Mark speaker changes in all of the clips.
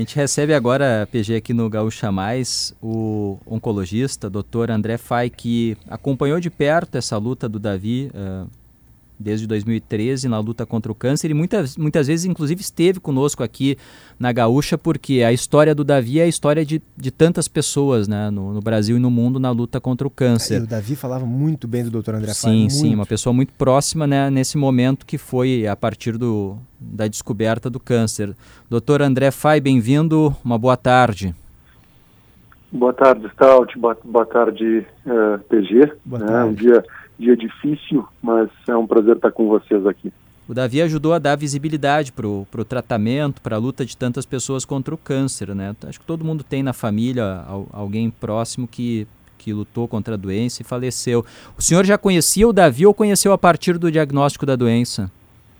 Speaker 1: gente recebe agora, PG, aqui no Gaúcha Mais, o oncologista, Dr. André Fay, que acompanhou de perto essa luta do Davi desde 2013 na luta contra o câncer e muitas vezes, inclusive, esteve conosco aqui na Gaúcha, porque a história do Davi é a história de tantas pessoas, né, no Brasil e no mundo na luta contra o câncer.
Speaker 2: O Davi falava muito bem do Dr. André Fay.
Speaker 1: Sim, uma pessoa muito próxima, né, nesse momento que foi a partir da descoberta do câncer. Dr. André Fay, bem-vindo, uma boa tarde.
Speaker 3: Boa tarde, Stout, boa tarde, PG.
Speaker 2: Boa tarde.
Speaker 3: Um dia difícil, mas é um prazer estar com vocês aqui.
Speaker 1: O Davi ajudou a dar visibilidade para o tratamento, para a luta de tantas pessoas contra o câncer, né? Acho que todo mundo tem na família alguém próximo que lutou contra a doença e faleceu. O senhor já conhecia o Davi ou conheceu a partir do diagnóstico da doença?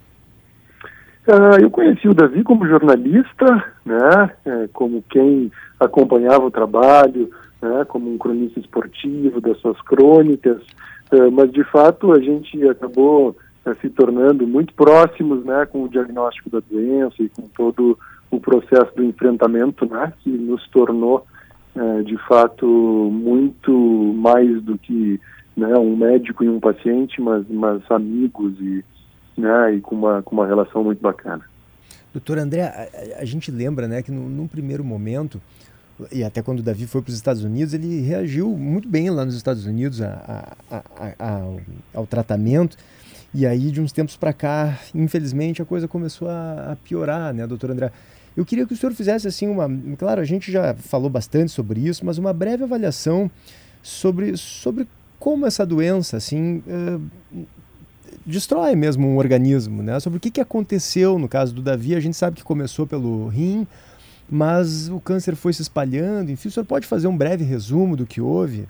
Speaker 3: Eu conheci o Davi como jornalista, né? Como quem acompanhava o trabalho, né? Como um cronista esportivo das suas crônicas, mas de fato a gente acabou se tornando muito próximos, né, com o diagnóstico da doença e com todo o processo do enfrentamento, né, que nos tornou de fato muito mais do que, né, um médico e um paciente, mas amigos e com uma relação muito bacana.
Speaker 2: Doutor André, a gente lembra, né, que num primeiro momento, e até quando o Davi foi para os Estados Unidos, ele reagiu muito bem lá nos Estados Unidos ao tratamento, e aí de uns tempos para cá, infelizmente, a coisa começou a piorar, né, doutor André? Eu queria que o senhor fizesse assim claro, a gente já falou bastante sobre isso, mas uma breve avaliação sobre como essa doença, assim, destrói mesmo um organismo, né? Sobre o que aconteceu no caso do Davi. A gente sabe que começou pelo rim, mas o câncer foi se espalhando. Enfim, o senhor pode fazer um breve resumo do que houve?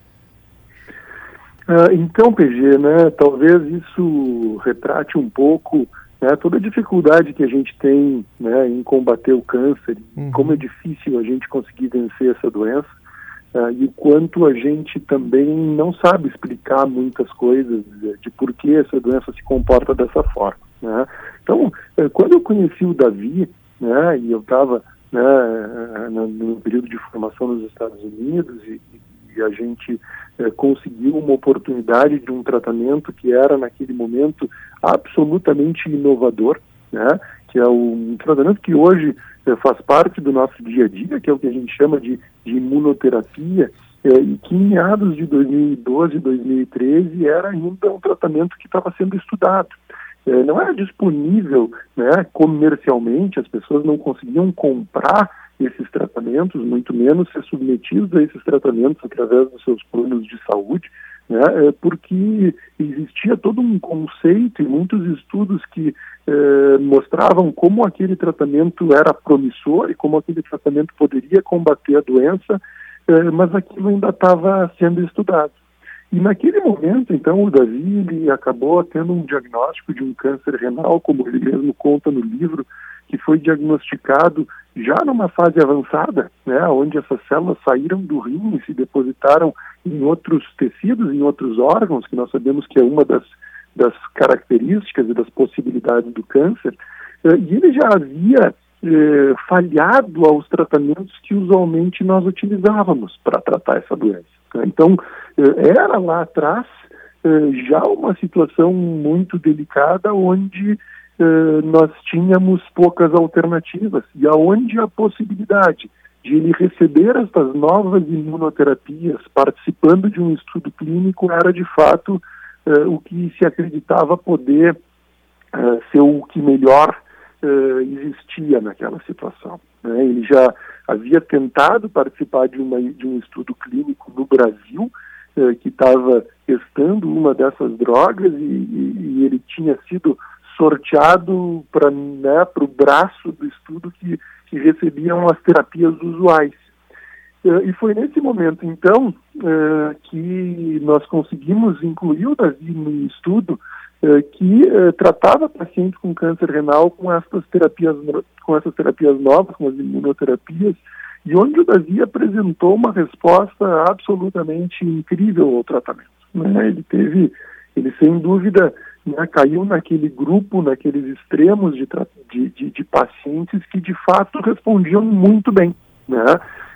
Speaker 3: Então, PG, né, talvez isso retrate um pouco, né, toda a dificuldade que a gente tem, né, em combater o câncer, como é difícil a gente conseguir vencer essa doença, e o quanto a gente também não sabe explicar muitas coisas de por que essa doença se comporta dessa forma, né? Então, quando eu conheci o Davi, né, e eu estava, né, no período de formação nos Estados Unidos e a gente conseguiu uma oportunidade de um tratamento que era naquele momento absolutamente inovador, né, que é um tratamento que hoje faz parte do nosso dia a dia, que é o que a gente chama de imunoterapia, e que em meados de 2012, 2013 era ainda um tratamento que estava sendo estudado. Não era disponível, né, comercialmente, as pessoas não conseguiam comprar esses tratamentos, muito menos ser submetidos a esses tratamentos através dos seus planos de saúde, né, porque existia todo um conceito e muitos estudos que mostravam como aquele tratamento era promissor e como aquele tratamento poderia combater a doença, mas aquilo ainda estava sendo estudado. E naquele momento, então, o Davi ele acabou tendo um diagnóstico de um câncer renal, como ele mesmo conta no livro, que foi diagnosticado já numa fase avançada, né, onde essas células saíram do rim e se depositaram em outros tecidos, em outros órgãos, que nós sabemos que é uma das características e das possibilidades do câncer, e ele já havia falhado aos tratamentos que usualmente nós utilizávamos para tratar essa doença. Então, era lá atrás já uma situação muito delicada, onde nós tínhamos poucas alternativas, e aonde a possibilidade de ele receber essas novas imunoterapias participando de um estudo clínico era de fato o que se acreditava poder ser o que melhor existia naquela situação, né? Ele já havia tentado participar de um estudo clínico no Brasil, que estava testando uma dessas drogas, e ele tinha sido sorteado para o braço do estudo que recebiam as terapias usuais. E foi nesse momento, então, que nós conseguimos incluir o Davi no estudo que tratava pacientes com câncer renal com essas terapias novas, com as imunoterapias, e onde o Davi apresentou uma resposta absolutamente incrível ao tratamento, né? Ele sem dúvida né, caiu naquele grupo, naqueles extremos de pacientes que de fato respondiam muito bem, né?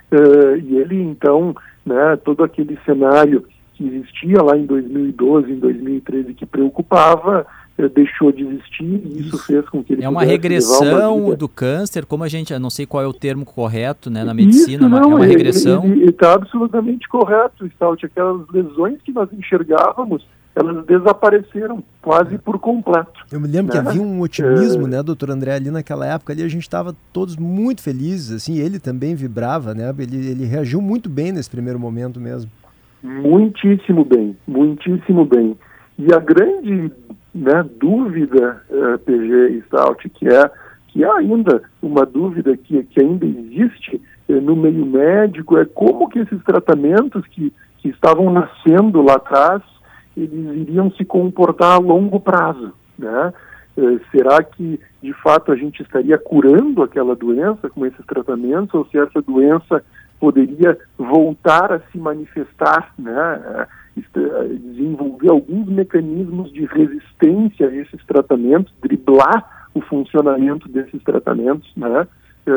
Speaker 3: E ele então, né, todo aquele cenário que existia lá em 2012, em 2013 que preocupava, deixou de existir, e isso fez com que ele
Speaker 1: uma regressão do câncer, como a gente, eu não sei qual é o termo correto, né, na medicina,
Speaker 3: não,
Speaker 1: é uma regressão.
Speaker 3: Ele está absolutamente correto, Stout. Aquelas lesões que nós enxergávamos, elas desapareceram quase por completo.
Speaker 2: Eu me lembro, né, que havia um otimismo, né, doutor André, ali naquela época, ali a gente estava todos muito felizes, assim, ele também vibrava, né, ele reagiu muito bem nesse primeiro momento mesmo.
Speaker 3: Muitíssimo bem, muitíssimo bem. E a grande, né, dúvida, PG e Stout, que é ainda uma dúvida que ainda existe no meio médico, é como que esses tratamentos que estavam nascendo lá atrás, eles iriam se comportar a longo prazo, né? Será que, de fato, a gente estaria curando aquela doença com esses tratamentos, ou se essa doença poderia voltar a se manifestar, né? Desenvolver alguns mecanismos de resistência a esses tratamentos, driblar o funcionamento desses tratamentos, né?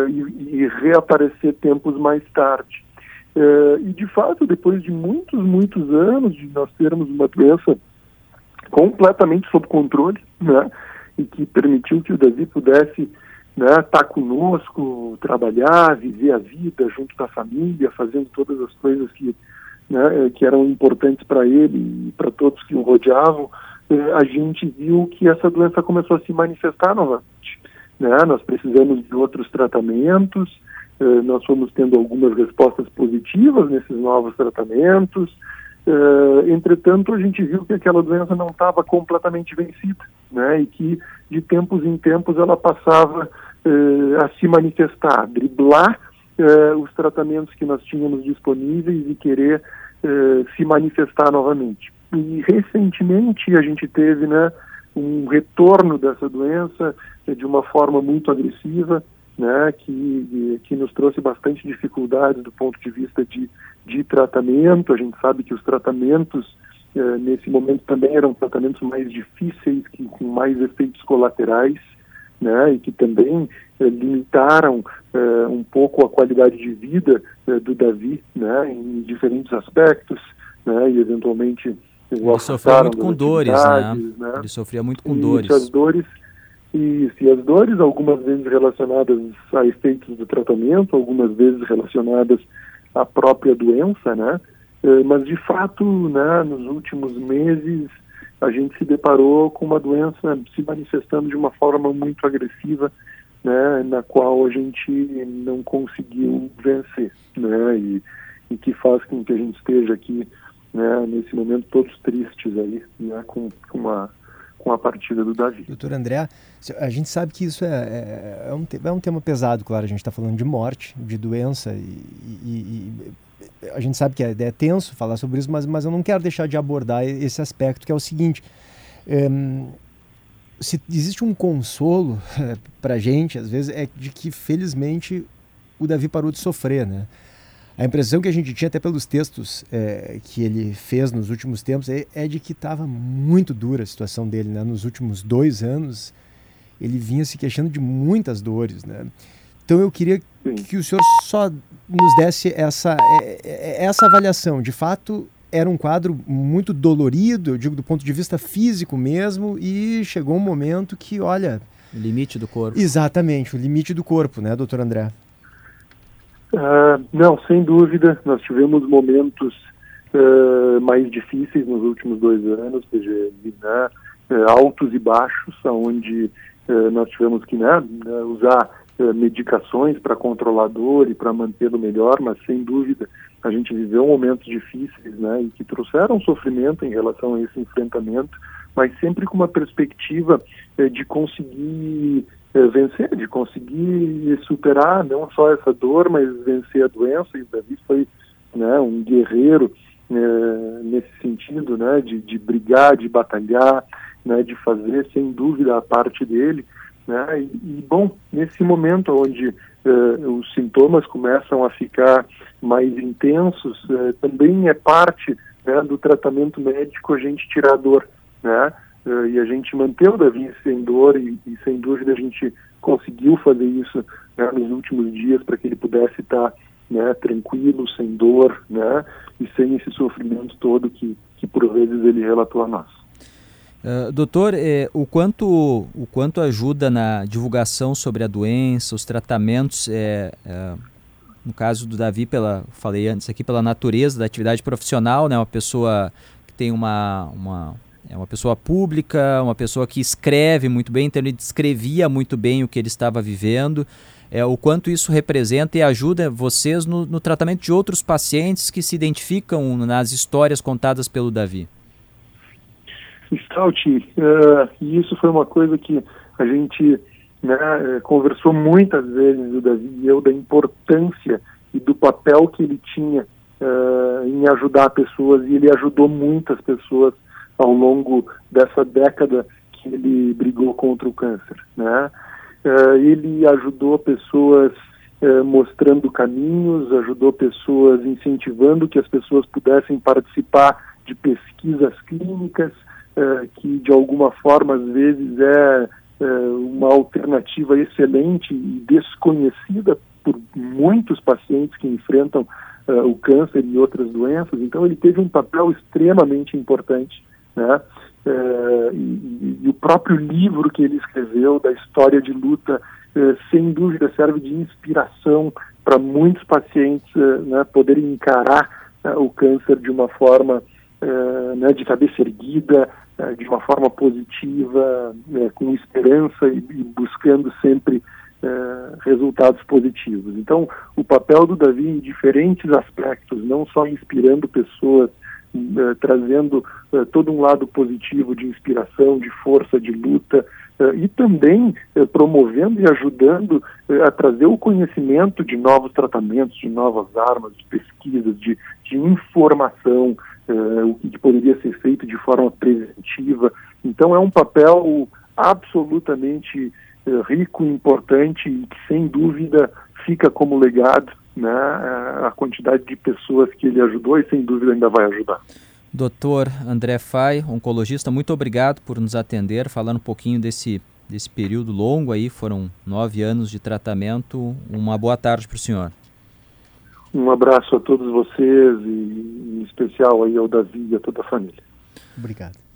Speaker 3: E reaparecer tempos mais tarde. E, de fato, depois de muitos anos de nós termos uma doença completamente sob controle, né? E que permitiu que o Davi pudesse, né, estar conosco, trabalhar, viver a vida junto da família, fazendo todas as coisas que, né, que eram importantes para ele e para todos que o rodeavam, a gente viu que essa doença começou a se manifestar novamente, né? Nós precisamos de outros tratamentos, nós fomos tendo algumas respostas positivas nesses novos tratamentos. Entretanto, a gente viu que aquela doença não estava completamente vencida, né? E que de tempos em tempos ela passava a se manifestar, driblar os tratamentos que nós tínhamos disponíveis e querer se manifestar novamente. E recentemente a gente teve, né, um retorno dessa doença de uma forma muito agressiva, né, que nos trouxe bastante dificuldades do ponto de vista de tratamento. A gente sabe que os tratamentos nesse momento também eram tratamentos mais difíceis, com mais efeitos colaterais, né, e que também limitaram um pouco a qualidade de vida do Davi, né, em diferentes aspectos, né, e eventualmente
Speaker 1: ele sofria muito com dores, né? Ele sofria muito com dores.
Speaker 3: As dores, algumas vezes relacionadas a efeitos do tratamento, algumas vezes relacionadas à própria doença, né? Mas, de fato, né, nos últimos meses, a gente se deparou com uma doença se manifestando de uma forma muito agressiva, né, na qual a gente não conseguiu vencer, né? E que faz com que a gente esteja aqui, né, nesse momento todos tristes aí, né, com a partida do Davi.
Speaker 2: Doutor André, a gente sabe que isso é um tema pesado, claro, a gente está falando de morte, de doença, e a gente sabe que é tenso falar sobre isso, mas eu não quero deixar de abordar esse aspecto, que é o seguinte: se existe um consolo para a gente, às vezes, é de que, felizmente, o Davi parou de sofrer, né? A impressão que a gente tinha, até pelos textos que ele fez nos últimos tempos, é de que estava muito dura a situação dele, né? Nos últimos 2 anos, ele vinha se queixando de muitas dores, né? Então eu queria que o senhor só nos desse essa avaliação. De fato, era um quadro muito dolorido, eu digo do ponto de vista físico mesmo, e chegou um momento que, olha...
Speaker 1: O limite do corpo.
Speaker 2: Exatamente, o limite do corpo, né, doutor André?
Speaker 3: Não, sem dúvida, nós tivemos momentos mais difíceis nos últimos 2 anos, né, altos e baixos, onde nós tivemos que, né, usar medicações para controlar a dor e para mantê-lo melhor, mas sem dúvida a gente viveu momentos difíceis, né, e que trouxeram sofrimento em relação a esse enfrentamento, mas sempre com uma perspectiva de conseguir vencer, de conseguir superar não só essa dor, mas vencer a doença. E o Davi foi, né, um guerreiro nesse sentido, né, de brigar, de batalhar, né, de fazer sem dúvida a parte dele, né, e bom, nesse momento onde os sintomas começam a ficar mais intensos, também é parte, né, do tratamento médico a gente tirar a dor, né? e a gente manteve o Davi sem dor e sem dúvida a gente conseguiu fazer isso, né, nos últimos dias para que ele pudesse estar, né, tranquilo, sem dor, né, e sem esse sofrimento todo que por vezes ele relatou a nós.
Speaker 1: Doutor, o quanto ajuda na divulgação sobre a doença, os tratamentos, no caso do Davi, falei antes aqui, pela natureza da atividade profissional, né, uma pessoa que tem uma pessoa pública, uma pessoa que escreve muito bem, então ele descrevia muito bem o que ele estava vivendo, o quanto isso representa e ajuda vocês no tratamento de outros pacientes que se identificam nas histórias contadas pelo Davi.
Speaker 3: Stout, e isso foi uma coisa que a gente, né, conversou muitas vezes, o Davi e eu, da importância e do papel que ele tinha em ajudar pessoas, e ele ajudou muitas pessoas ao longo dessa década que ele brigou contra o câncer, né? Ele ajudou pessoas mostrando caminhos, ajudou pessoas incentivando que as pessoas pudessem participar de pesquisas clínicas, que de alguma forma às vezes uma alternativa excelente e desconhecida por muitos pacientes que enfrentam o câncer e outras doenças. Então ele teve um papel extremamente importante, né? E o próprio livro que ele escreveu da história de luta, sem dúvida serve de inspiração para muitos pacientes, né, poderem encarar o câncer de uma forma, né, de cabeça erguida, de uma forma positiva, com esperança e buscando sempre resultados positivos. Então, o papel do Davi em diferentes aspectos, não só inspirando pessoas, trazendo todo um lado positivo de inspiração, de força, de luta, e também promovendo e ajudando a trazer o conhecimento de novos tratamentos, de novas armas, de pesquisas, de informação, o que poderia ser feito de forma preventiva. Então é um papel absolutamente rico, importante e que sem dúvida fica como legado, né, a quantidade de pessoas que ele ajudou e sem dúvida ainda vai ajudar.
Speaker 1: Dr. André Fay, oncologista, muito obrigado por nos atender, falando um pouquinho desse período longo aí, foram 9 anos de tratamento. Uma boa tarde para o senhor.
Speaker 3: Um abraço a todos vocês e em especial aí ao Davi e a toda a família.
Speaker 2: Obrigado.